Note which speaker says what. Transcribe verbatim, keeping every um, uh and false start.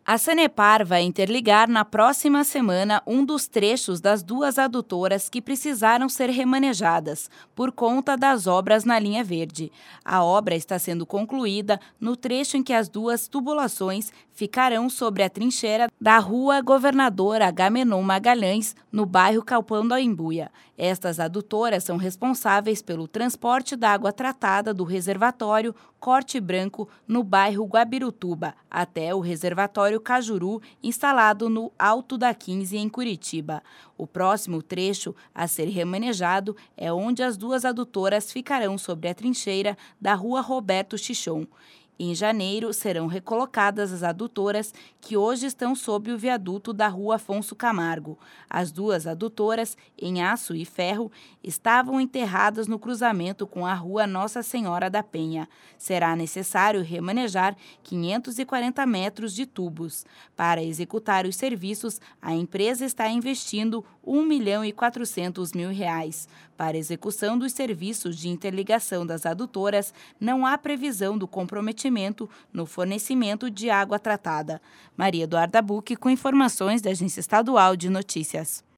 Speaker 1: A Sanepar vai interligar na próxima semana um dos trechos das duas adutoras que precisaram ser remanejadas por conta das obras na linha verde. A obra está sendo concluída no trecho em que as duas tubulações ficarão sobre a trincheira da rua Governador Agamenon Magalhães, no bairro Capão do Embuia. Estas adutoras são responsáveis pelo transporte da água tratada do reservatório Corte Branco, no bairro Guabirutuba, até o reservatório Cajuru, instalado no Alto da quinze, em Curitiba. O próximo trecho a ser remanejado é onde as duas adutoras ficarão sobre a trincheira da rua Roberto Chichon. Em janeiro, serão recolocadas as adutoras que hoje estão sob o viaduto da rua Afonso Camargo. As duas adutoras, em aço e ferro, estavam enterradas no cruzamento com a rua Nossa Senhora da Penha. Será necessário remanejar quinhentos e quarenta metros de tubos. Para executar os serviços, a empresa está investindo um milhão e quatrocentos mil reais. Para a execução dos serviços de interligação das adutoras, não há previsão do comprometimento no fornecimento de água tratada. Maria Eduarda Bucchi, com informações da Agência Estadual de Notícias.